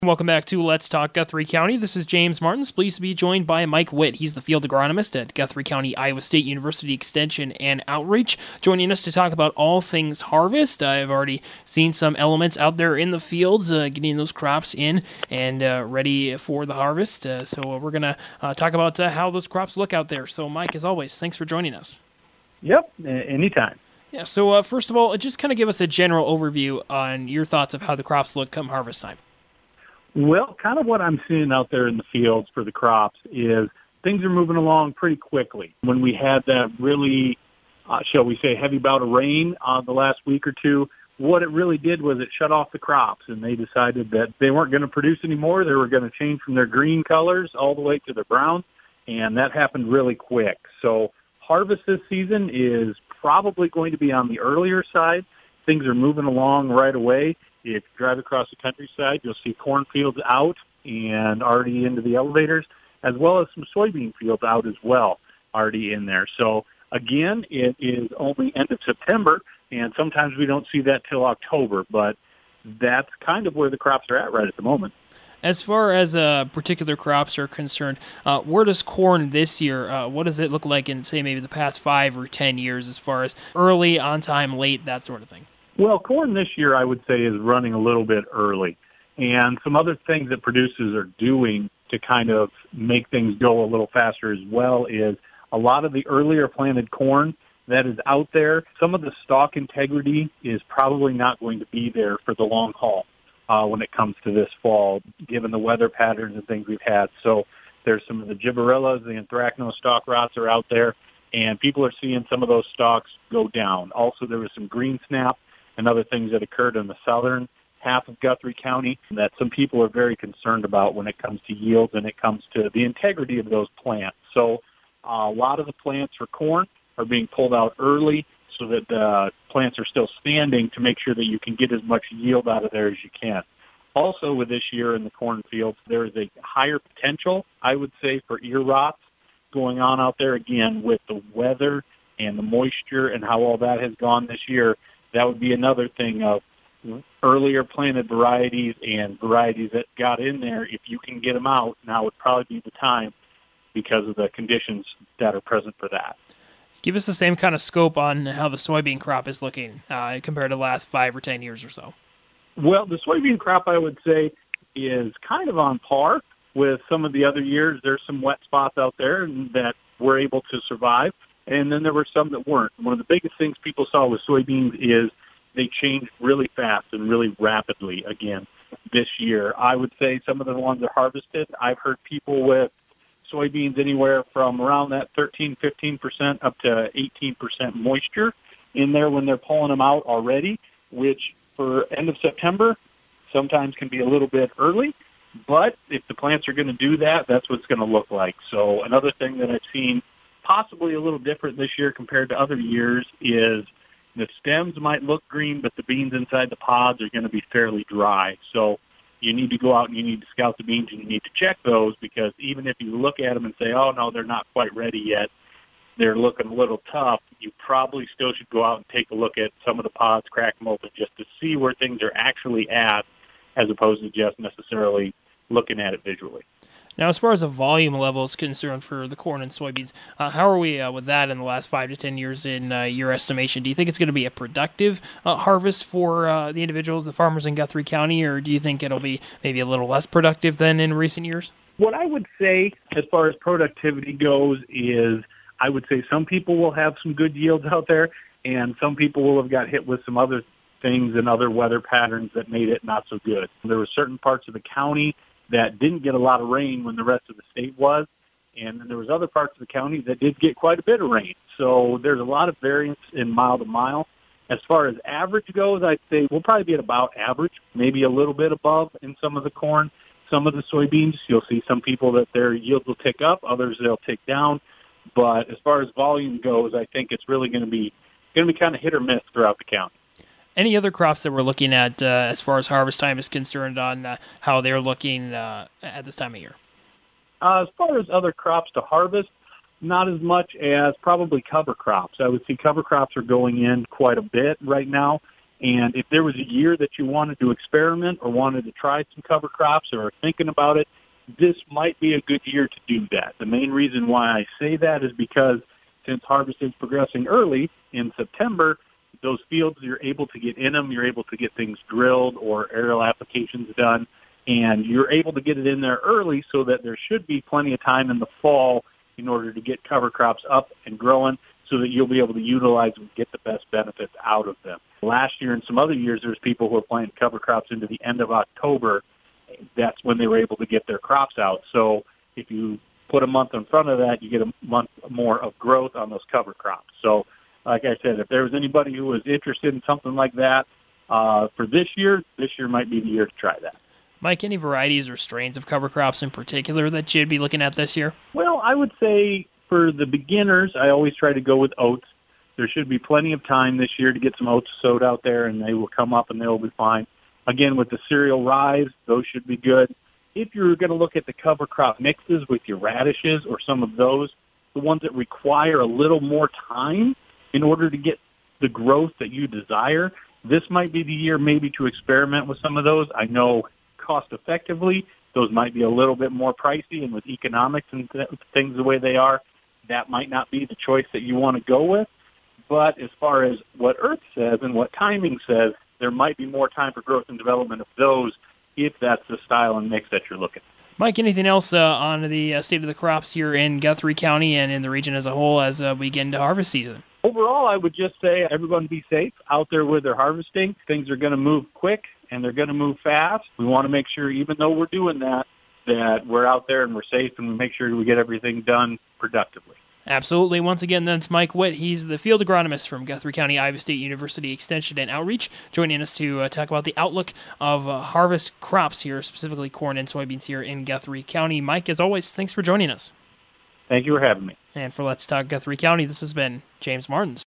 Welcome back to Let's Talk Guthrie County. This is James Martins. Pleased to be joined by Mike Witt. He's the field agronomist at Guthrie County Iowa State University Extension and Outreach, joining us to talk about all things harvest. I've already seen some elements out there in the fields, getting those crops in and ready for the harvest. So we're going to talk about how those crops look out there. So, Mike, as always, thanks for joining us. Yep, anytime. Yeah, so first of all, just kind of give us a general overview on your thoughts of how the crops look come harvest time. Well, kind of what I'm seeing out there in the fields for the crops is things are moving along pretty quickly. When we had that really, shall we say, heavy bout of rain the last week or two, what it really did was it shut off the crops, and they decided that they weren't going to produce anymore. They were going to change from their green colors all the way to their brown, and that happened really quick. So harvest this season is probably going to be on the earlier side. Things are moving along right away. If you drive across the countryside, you'll see cornfields out and already into the elevators, as well as some soybean fields out as well, already in there. So, again, it is only end of September, and sometimes we don't see that till October, but that's kind of where the crops are at right at the moment. As far as particular crops are concerned, where does corn this year, what does it look like in, say, maybe the past 5 or 10 years as far as early, on time, late, that sort of thing? Well, corn this year, I would say, is running a little bit early. And some other things that producers are doing to kind of make things go a little faster as well is a lot of the earlier planted corn that is out there, some of the stalk integrity is probably not going to be there for the long haul when it comes to this fall, given the weather patterns and things we've had. So there's some of the gibberellas, the anthracnose stalk rots are out there, and people are seeing some of those stalks go down. Also, there was some green snap and other things that occurred in the southern half of Guthrie County that some people are very concerned about when it comes to yields and it comes to the integrity of those plants. So a lot of the plants for corn are being pulled out early so that the plants are still standing to make sure that you can get as much yield out of there as you can. Also, with this year in the cornfields, there is a higher potential, I would say, for ear rots going on out there, again, with the weather and the moisture and how all that has gone this year. That would be another thing of earlier planted varieties and varieties that got in there. If you can get them out, now would probably be the time because of the conditions that are present for that. Give us the same kind of scope on how the soybean crop is looking compared to the last 5 or 10 years or so. Well, the soybean crop, I would say, is kind of on par with some of the other years. There's some wet spots out there that were able to survive, and then there were some that weren't. One of the biggest things people saw with soybeans is they changed really fast and really rapidly again this year. I would say some of the ones that harvested, I've heard people with soybeans anywhere from around that 13, 15% up to 18% moisture in there when they're pulling them out already, which for end of September sometimes can be a little bit early. But if the plants are going to do that, that's what it's going to look like. So another thing that I've seen possibly a little different this year compared to other years is the stems might look green, but the beans inside the pods are going to be fairly dry. So you need to go out and you need to scout the beans and you need to check those, because even if you look at them and say, oh, no, they're not quite ready yet, they're looking a little tough, you probably still should go out and take a look at some of the pods, crack them open just to see where things are actually at, as opposed to just necessarily looking at it visually. Now, as far as the volume level is concerned for the corn and soybeans, how are we with that in the last 5 to 10 years in your estimation? Do you think it's going to be a productive harvest for the individuals, the farmers in Guthrie County, or do you think it'll be maybe a little less productive than in recent years? What I would say as far as productivity goes is I would say some people will have some good yields out there, and some people will have got hit with some other things and other weather patterns that made it not so good. There were certain parts of the county that didn't get a lot of rain when the rest of the state was, and then there was other parts of the county that did get quite a bit of rain. So there's a lot of variance in mile to mile. As far as average goes, I'd say we'll probably be at about average, maybe a little bit above in some of the corn. Some of the soybeans, you'll see some people that their yields will tick up, others they'll tick down. But as far as volume goes, I think it's really going to be kind of hit or miss throughout the county. Any other crops that we're looking at as far as harvest time is concerned on how they're looking at this time of year? As far as other crops to harvest, not as much as probably cover crops. I would see cover crops are going in quite a bit right now, And if there was a year that you wanted to experiment or wanted to try some cover crops or are thinking about it, this might be a good year to do that. The main reason why I say that is because since harvest is progressing early in September, those fields, you're able to get in them, you're able to get things drilled or aerial applications done, and you're able to get it in there early so that there should be plenty of time in the fall in order to get cover crops up and growing so that you'll be able to utilize and get the best benefits out of them. Last year and some other years, there's people who are planting cover crops into the end of October. That's when they were able to get their crops out. So if you put a month in front of that, you get a month more of growth on those cover crops. So like I said, if there was anybody who was interested in something like that for this year might be the year to try that. Mike, any varieties or strains of cover crops in particular that you'd be looking at this year? Well, I would say for the beginners, I always try to go with oats. There should be plenty of time this year to get some oats sowed out there, and they will come up and they will be fine. Again, with the cereal rye, those should be good. If you're going to look at the cover crop mixes with your radishes or some of those, the ones that require a little more time in order to get the growth that you desire, this might be the year maybe to experiment with some of those. I know cost effectively, those might be a little bit more pricey, and with economics and things the way they are, that might not be the choice that you want to go with. But as far as what Earth says and what timing says, there might be more time for growth and development of those if that's the style and mix that you're looking at. Mike, anything else on the state of the crops here in Guthrie County and in the region as a whole as we get into harvest season? Overall, I would just say everyone be safe out there with their harvesting. Things are going to move quick and they're going to move fast. We want to make sure, even though we're doing that we're out there and we're safe and we make sure we get everything done productively. Absolutely. Once again, that's Mike Witt. He's the field agronomist from Guthrie County, Iowa State University Extension and Outreach, joining us to talk about the outlook of harvest crops here, specifically corn and soybeans here in Guthrie County. Mike, as always, thanks for joining us. Thank you for having me. And for Let's Talk Guthrie County, this has been James Martins.